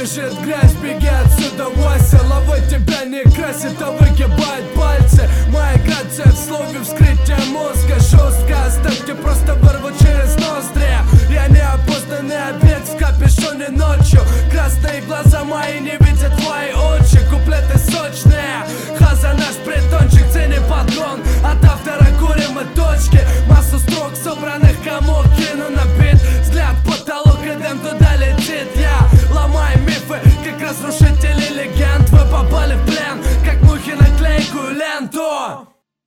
бежит грязь, беги отсюда, Вася. Ловой тебя не красит, а выгибает пальцы. Моя грация в слове, вскрытие мозга жестко. Оставьте, просто вырву через ноздри. Я неопознанный объект в капюшоне ночью. Красные глаза мои не видят твои очи. Куплеты сочные, Хаза наш притончик, цени патрон. От автора курим и точки. Массу строк, собранных комок кину на бит. Взгляд в потолок, и дым туда летит. Я ломаю мифы, как разрушители легенд. Вы попали в плен, как мухи на клейкую ленту.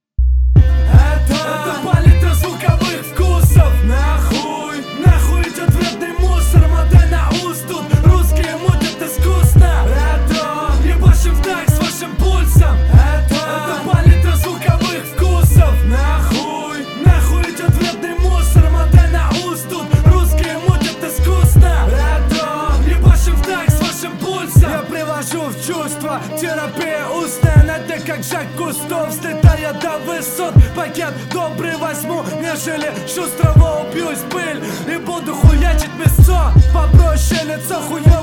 Это палитра звуковых вкусов. Нахуй идет вредный мусор. Модель на уст тут, русские мутят искусно. Это ебашим в так с вашим пульсом. Это палитра звуковых вкусов. Нахуй идет вредный мусор. Модель на уст тут, русские мутят искусно. Это ебашим в так с вашим пульсом. Я привожу в чувство, терапия устная на дне, как Жак Кусто. Взлетая до высот, пакет добрый возьму, нежели шустрого убьюсь пыль и буду хуячить мясо. Попроще лицо хуёво.